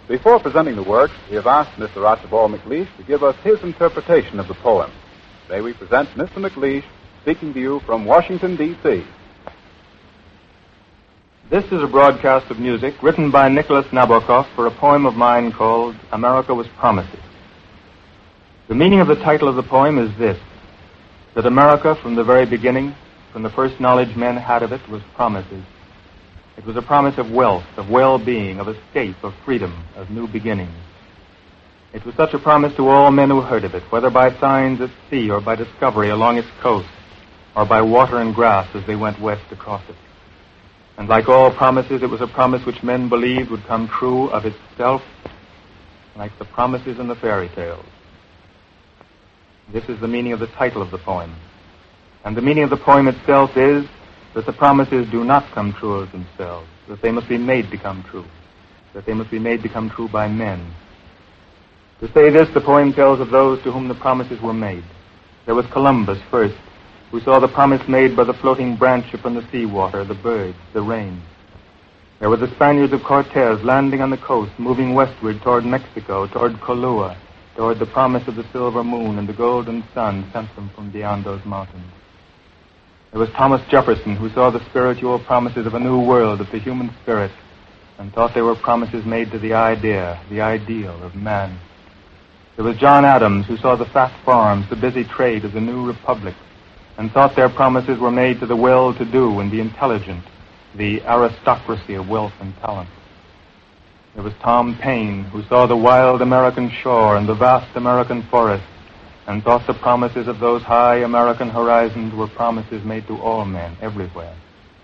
Before presenting the work, we have asked Mr. Archibald MacLeish to give us his interpretation of the poem. Today we present Mr. MacLeish speaking to you from Washington, D.C. This is a broadcast of music written by Nicholas Nabokov for a poem of mine called America Was Promises. The meaning of the title of the poem is this: that America, from the very beginning, from the first knowledge men had of it, was promises. It was a promise of wealth, of well-being, of escape, of freedom, of new beginnings. It was such a promise to all men who heard of it, whether by signs at sea or by discovery along its coast, or by water and grass as they went west across it. And like all promises, it was a promise which men believed would come true of itself, like the promises in the fairy tales. This is the meaning of the title of the poem. And the meaning of the poem itself is that the promises do not come true of themselves, that they must be made to come true, that they must be made to come true by men. To say this, the poem tells of those to whom the promises were made. There was Columbus first, who saw the promise made by the floating branch upon the seawater, the birds, the rain. There were the Spaniards of Cortez landing on the coast, moving westward toward Mexico, toward Colua, toward the promise of the silver moon and the golden sun sent them from beyond those mountains. There was Thomas Jefferson, who saw the spiritual promises of a new world of the human spirit and thought they were promises made to the idea, the ideal of man. There was John Adams, who saw the fat farms, the busy trade of the new republic, and thought their promises were made to the well-to-do and the intelligent, the aristocracy of wealth and talent. There was Tom Paine, who saw the wild American shore and the vast American forest, and thought the promises of those high American horizons were promises made to all men, everywhere.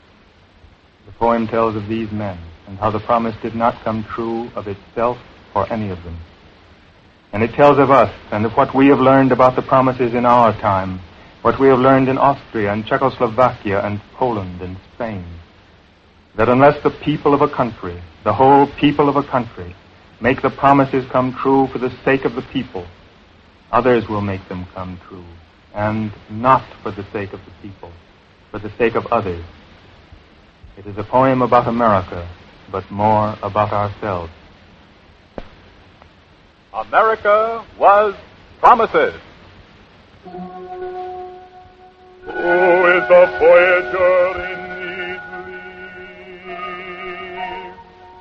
The poem tells of these men, and how the promise did not come true of itself for any of them. And it tells of us, and of what we have learned about the promises in our time, what we have learned in Austria and Czechoslovakia and Poland and Spain, that unless the people of a country, the whole people of a country, make the promises come true for the sake of the people, others will make them come true, and not for the sake of the people, for the sake of others. It is a poem about America, but more about ourselves. America Was Promises. Who is the voyager in these leaves?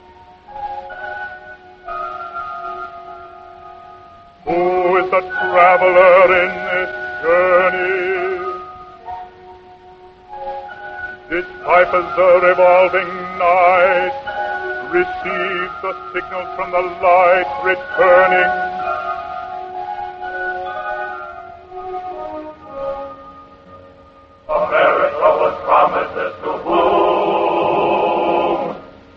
Who is the traveler in this journey? This pipe as the revolving night receives the signals from the light returning. America was promises to whom?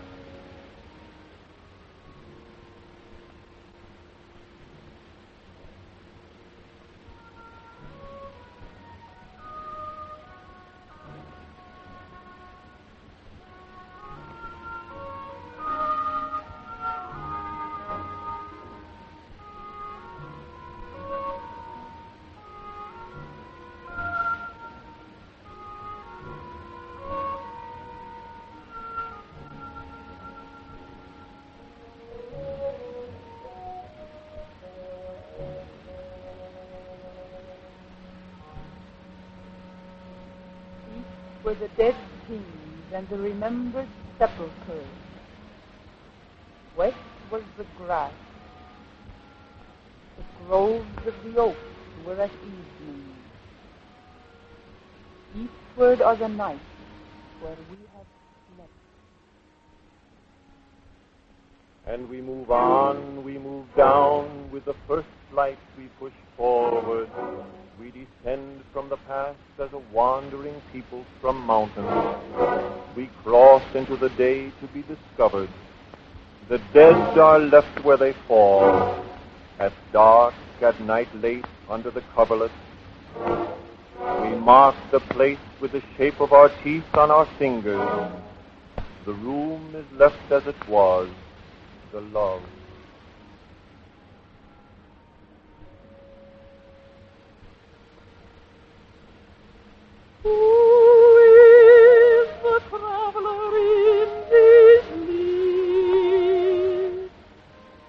Were the dead kings and the remembered sepulchres. West was the grass. The groves of the oaks were at evening. Eastward are the nights where we have slept. And we move on, we move down, with the first light we push forward. We descend from the past as a wandering people from mountains. We cross into the day to be discovered. The dead are left where they fall, at dark, at night late, under the coverlet. We mark the place with the shape of our teeth on our fingers. The room is left as it was, the love. Who is the traveler in these leaves?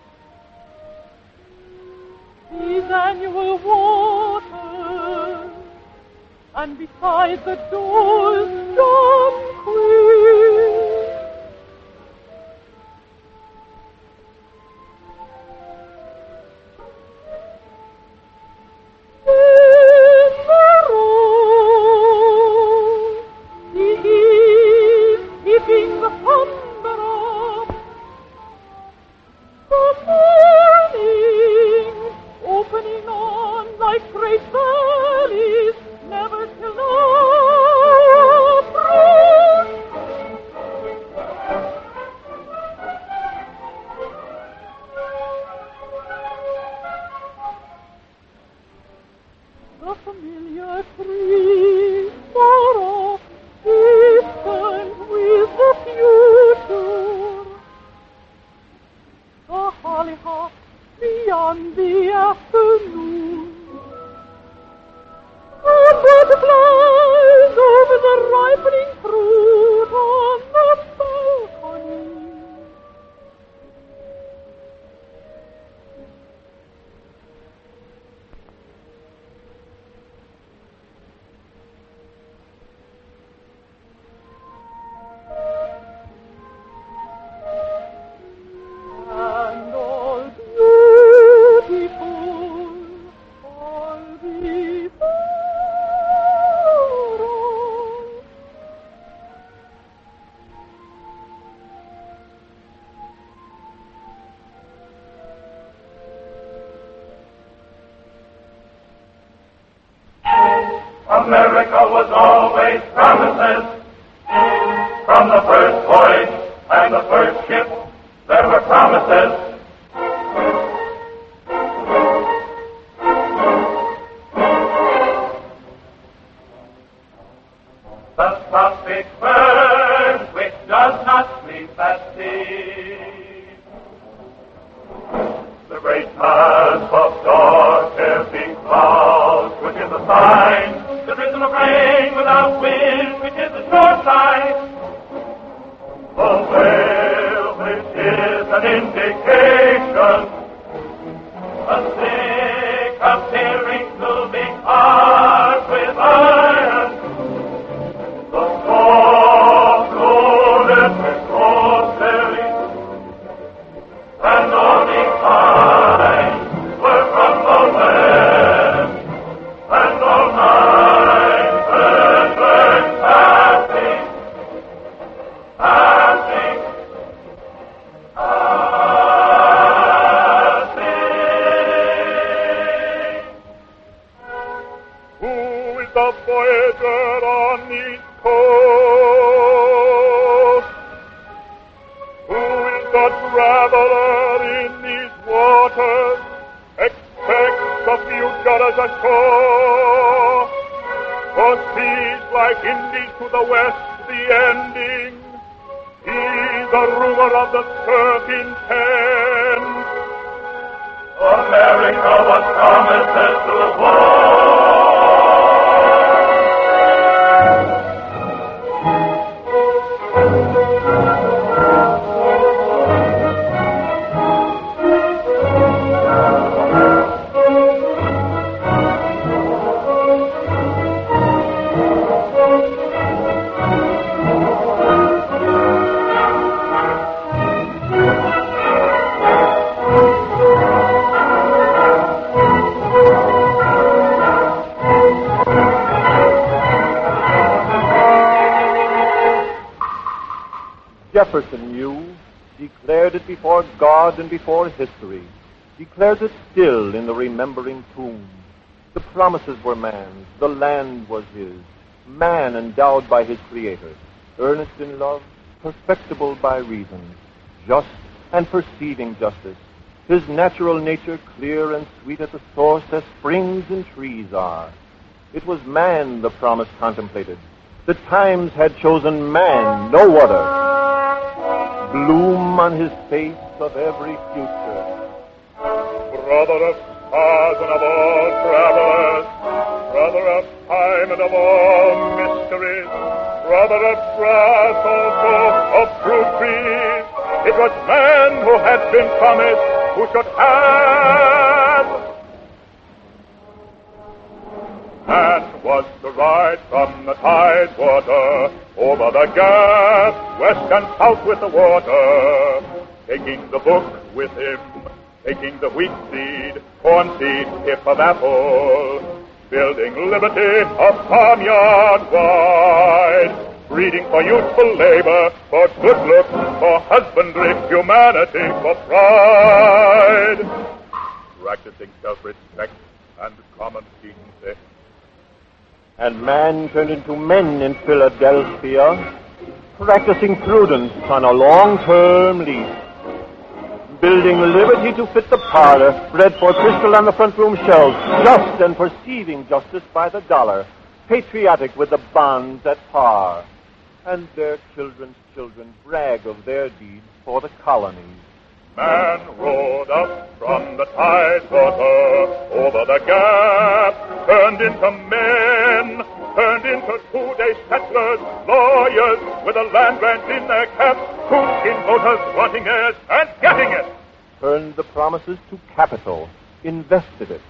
outside the doors, John Queen. In the road, he is keeping the thunder up. The morning opening on like great valleys, never till now the familiar trees far off, distant with the future. The hollyhock beyond the afternoon. The butterflies over the ripening fruit on the balcony. And all beautiful, all before all. America was always promises. From the first voyage and the first ship, there were promises. The tropic bird which does not sleep at sea. The great mass of dark, heavy clouds, which is a sign. The drizzle of rain without wind, which is a sure sign. The whale, which is an indication. A stick appearing to be carved with iron. The storm loaded with rosemary. And all the signs were from the west. And all night birds were passing. Who is the voyager on these coasts? Who is the traveler in these waters? Expects the fugitives ashore. For seas like Indies to the west, the ending. He's the rumor of the surf intent. America was promises to the world. Jefferson knew, declared it before God and before history, declares it still in the remembering tomb. The promises were man's, the land was his, man endowed by his Creator, earnest in love, perfectible by reason, just and perceiving justice, his natural nature clear and sweet at the source as springs and trees are. It was man the promise contemplated. The times had chosen man, no other. Bloom on his face of every future. Brother of stars and of all travelers, brother of time and of all mysteries, brother of grass also, of fruit trees, it was man who had been promised, who should have. And was to ride from the tidewater over the gap, west and south with the water, taking the book with him, taking the wheat seed, corn seed, tip of apple, building liberty a farmyard wide, breeding for youthful labor, for good looks, for husbandry, humanity, for pride, practicing self-respect and common decency. And man turned into men in Philadelphia, practicing prudence on a long-term lease, building liberty to fit the parlor, bread for crystal on the front room shelves, just and perceiving justice by the dollar, patriotic with the bonds at par. And their children's children brag of their deeds for the colonies. Man rode up from the tidewater over the gap, turned into men, turned into two-day settlers, lawyers with a land grant in their caps, coonskin voters wanting heirs and getting it. Turned the promises to capital, invested it.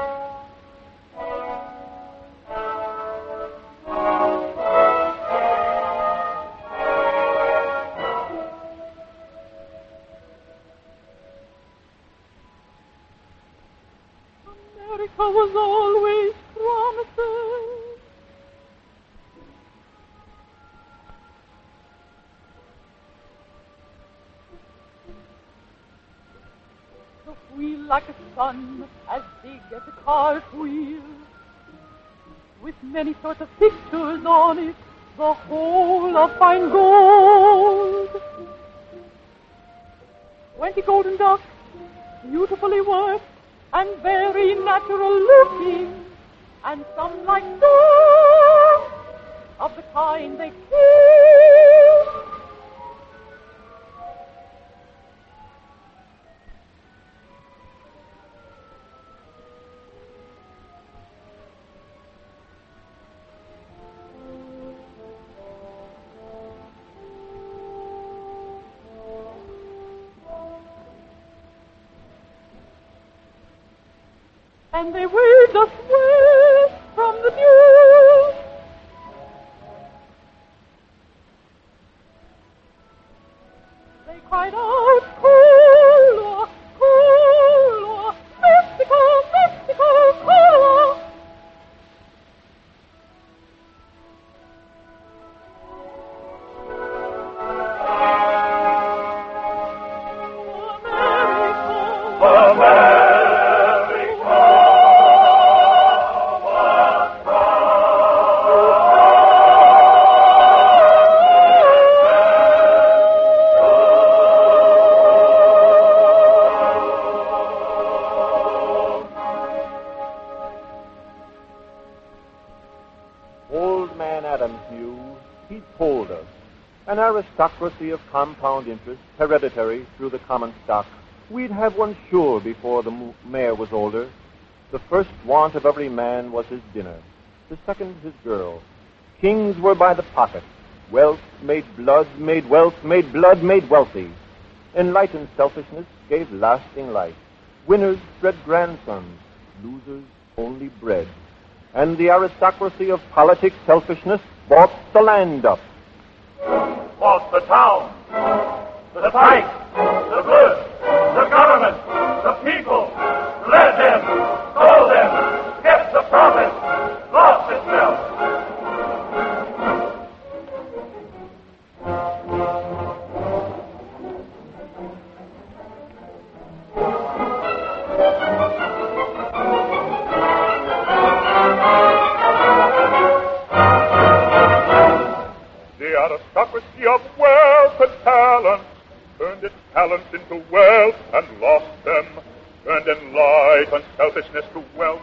America was always promising. The wheel like a sun, as big as a cartwheel, with many sorts of pictures on it, the whole of fine gold. 20 golden ducks, beautifully worked, and very natural looking, and some like dogs of the kind they kill. And they waved us away from the dew. They cried out, Cola, Cola, Mexico, Mexico, Cola. America. Old man Adams knew, he told us, an aristocracy of compound interest, hereditary through the common stock. We'd have one sure before the mayor was older. The first want of every man was his dinner. The second, his girl. Kings were by the pocket. Wealth made blood, made wealth, made blood, made wealthy. Enlightened selfishness gave lasting life. Winners bred grandsons, losers only bread. And the aristocracy of politic selfishness bought the land up. Bought the town, the fight, the good, the government, the people, led them, sold them, kept the profit, lost itself. Aristocracy of wealth and talent turned its talents into wealth and lost them, turned in light and selfishness to wealth.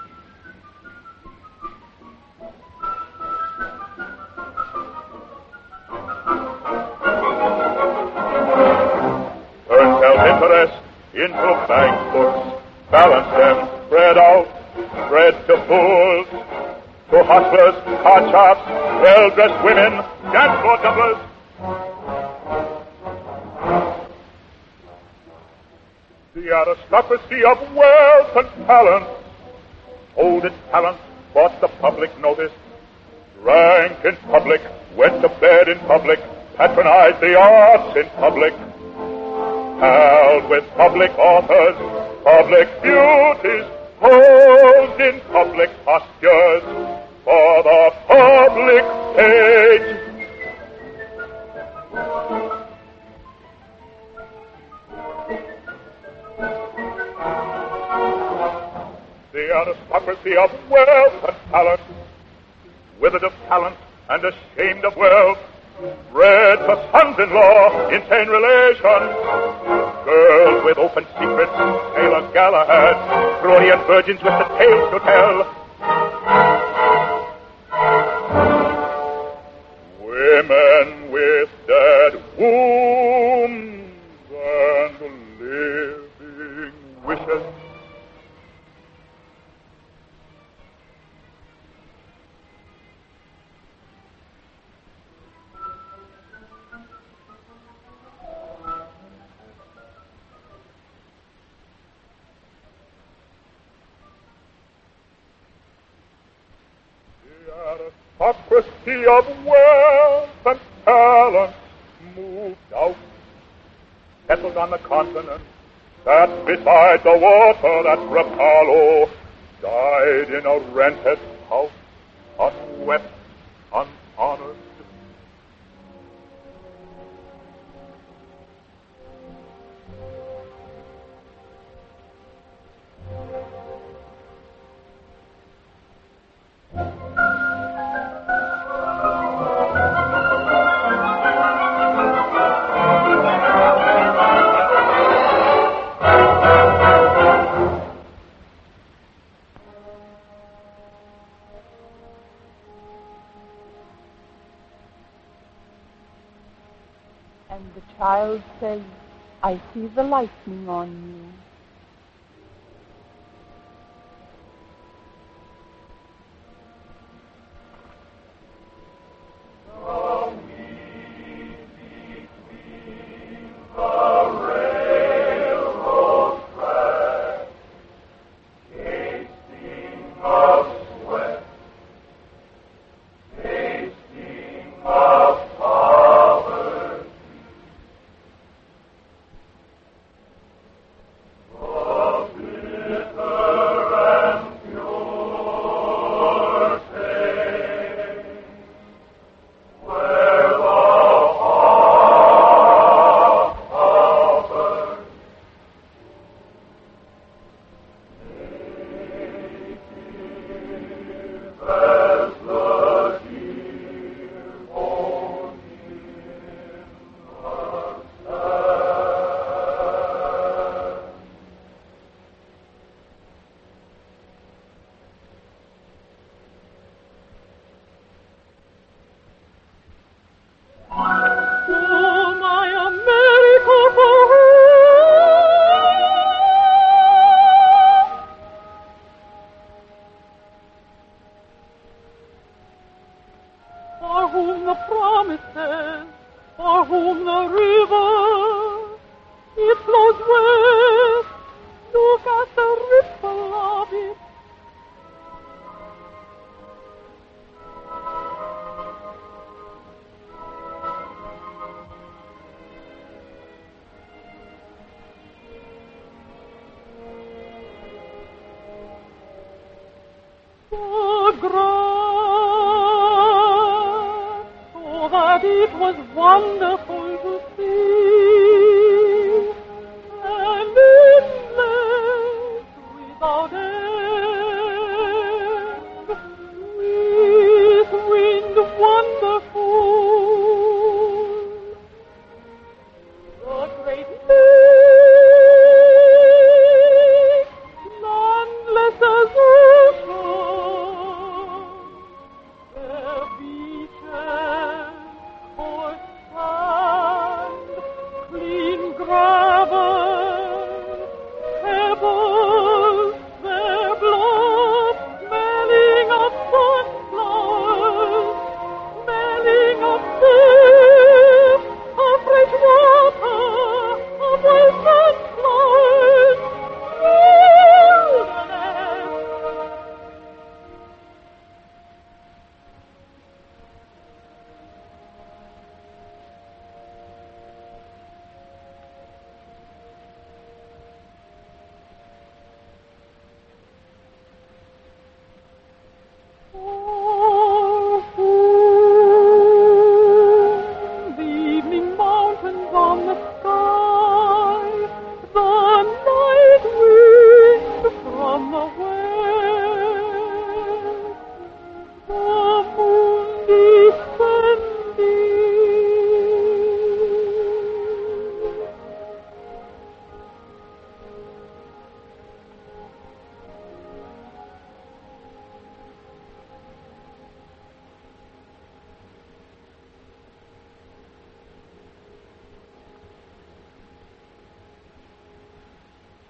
Turned self-interest into bank books, balanced them, spread out, spread to fools, to hustlers, car shops, well-dressed women, dance floor jumpers. The aristocracy of wealth and talent sold its talent bought the public notice, drank in public, went to bed in public, patronized the arts in public, held with public authors, public beauties, posed in public postures for the public stage. The aristocracy of wealth and talent, withered of talent and ashamed of wealth, bred for sons-in-law, insane relations, girls with open secrets, Taylor Galahad, Freudian virgins with the tales to tell, women with dead wombs and living wishes. Aristocracy of wealth and talent moved out, settled on the continent, sat beside the water that Rapallo, died in a rented house, unwept, unhonored. And the child says, I see the lightning on you. For whom the promises, for whom the river, it flows west, look at the ripple of it. The grass, so that it was wonderful to see, and endless without end, with wind wonderful. The great lake, landless as ocean, their beaches o'erspread.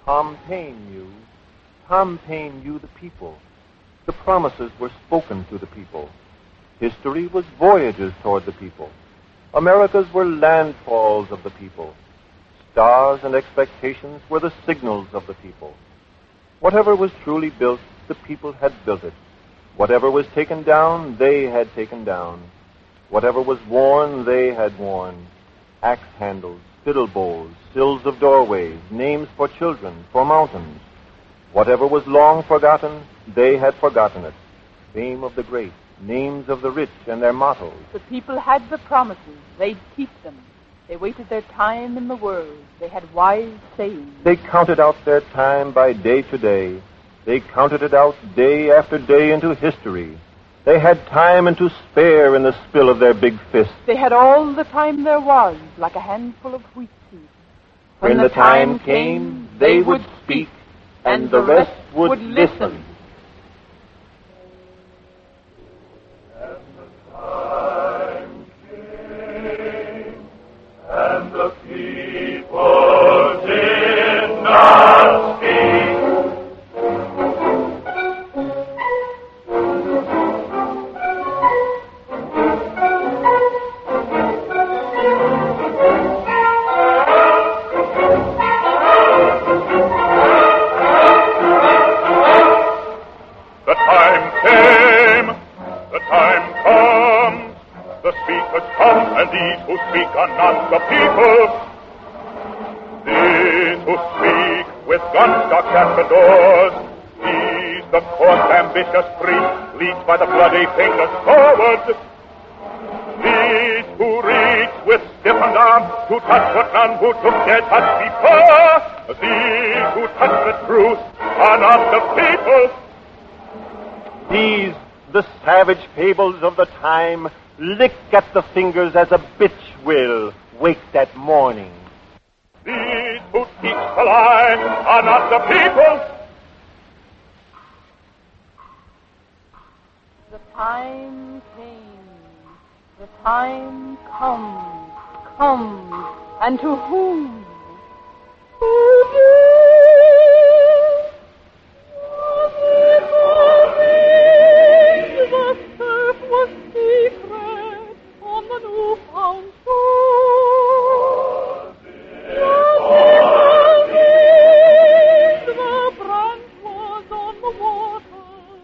Tom Paine knew the people. The promises were spoken to the people. History was voyages toward the people. Americas were landfalls of the people. Stars and expectations were the signals of the people. Whatever was truly built, the people had built it. Whatever was taken down, they had taken down. Whatever was worn, they had worn. Axe handles, fiddle bowls, sills of doorways, names for children, for mountains. Whatever was long forgotten, they had forgotten it. Fame of the great, names of the rich, and their mottos. The people had the promises. They'd keep them. They waited their time in the world. They had wise sayings. They counted out their time by day to day. They counted it out day after day into history. They had time and to spare in the spill of their big fists. They had all the time there was, like a handful of wheat seed. When the time came, they would speak, and the rest would listen. And the people did not speak. The time came, the time comes, the speakers come, and these who speak are not the people. These who speak with gunstocks at the doors, these the coarse, ambitious priests, leads by the bloody fingers forward. These who reach with stiffened arms to touch what none who took their touch before. These who touch the truth are not the people. These, the savage fables of the time, lick at the fingers as a bitch will, waked at morning. These who teach the lie are not the people. The time came, the time comes, and to whom? To you. The surf was secret on the newfound shore. The branch was on the water.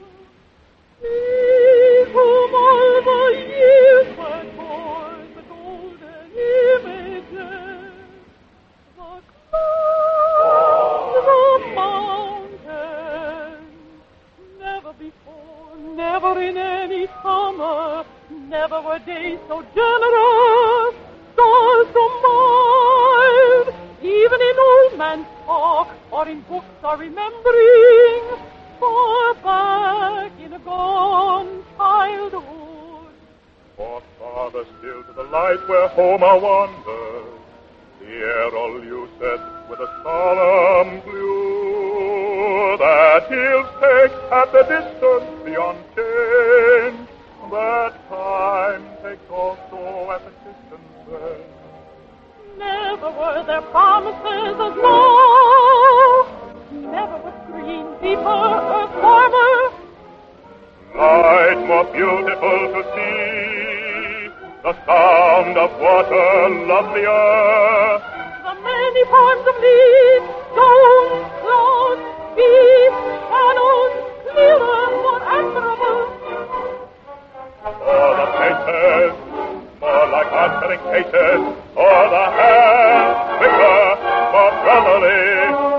These whom all the years were torn, the golden images, the clouds, the mountains. Never before, never in any summer, never were days so generous, stars so mild. Even in old man's talk, or in books or remembering, far back in a gone childhood. For farther still to the light where Homer wanders, the air all lucid with a solemn blue, that hills take at the distance beyond change, that time takes also at the distance then. Never were there promises as long. Never was green deeper, earth warmer. Light more beautiful to see, the sound of water lovelier. The many forms of leaves, stones, clouds, beams, shadows, clearer, more admirable. For the faces, more like answering cases, for the hands, quicker, more brotherly.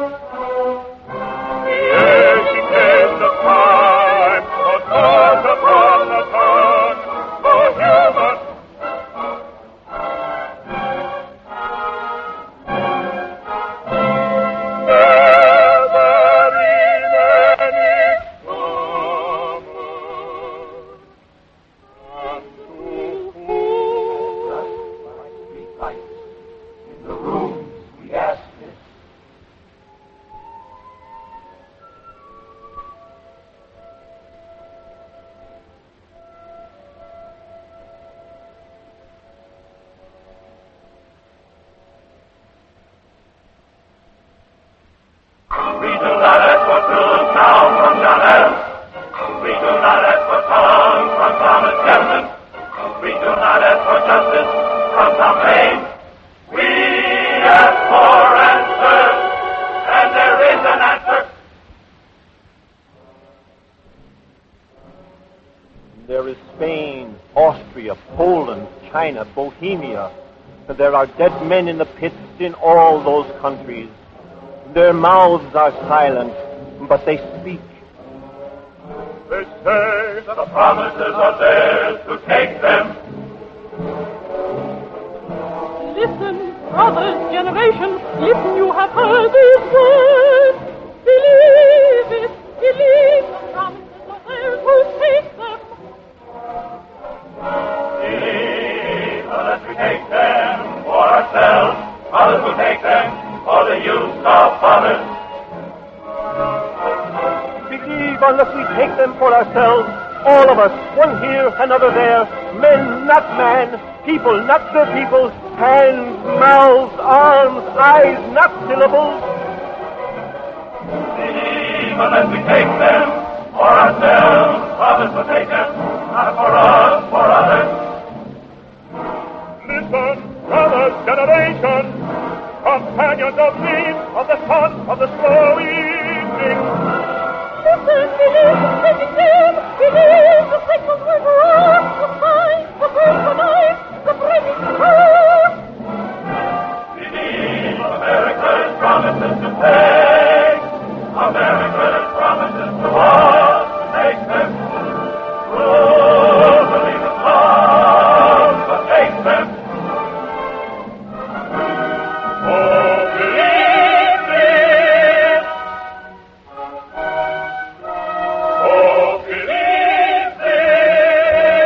Yes, he came the time, for God upon the tongue, for human. for justice from some pain. We ask for answers, and there is an answer. There is Spain, Austria, Poland, China, Bohemia. There are dead men in the pits in all those countries. Their mouths are silent, but they speak. They say The promises are theirs to take them. Listen, brothers, generation, listen, you have heard these words. Believe it, believe the promises are theirs who take them. Believe, unless we take them for ourselves, others will take them for the use of others. Believe unless we take them for ourselves, all of us, one here, another there, men, not man, people, not their people, hands, mouths, arms, eyes, not syllables. Believe, unless we take them for ourselves, others will take them, not for us, for others. Listen, brothers, generation, companions of me, of the sun, of the slow evening. Listen, believe the taking them, believe the signals will roar, the signs, the birds, the knives, the breaking through. Believe America's promises to take, America's promises to us to take them. Oh, believe in love, but take them. Oh, believe this. Oh, believe this.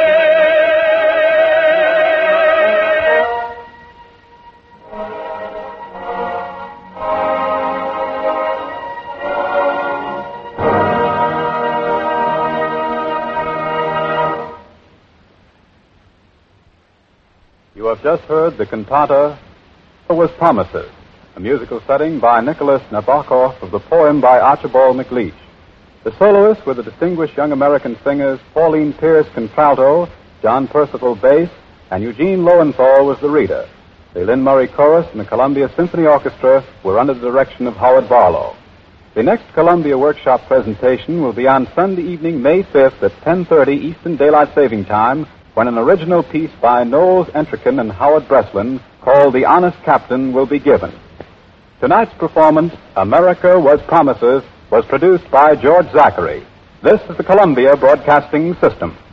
You have just heard the cantata Was Promises, a musical setting by Nicholas Nabokov of the poem by Archibald MacLeish. The soloists were the distinguished young American singers Pauline Pierce contralto, John Percival bass, and Eugene Lowenthal was the reader. The Lynn Murray Chorus and the Columbia Symphony Orchestra were under the direction of Howard Barlow. The next Columbia Workshop presentation will be on Sunday evening, May 5th at 10:30 Eastern Daylight Saving Time, when an original piece by Knowles Entrekin and Howard Breslin called The Honest Captain will be given. Tonight's performance, America Was Promises, was produced by George Zachary. This is the Columbia Broadcasting System.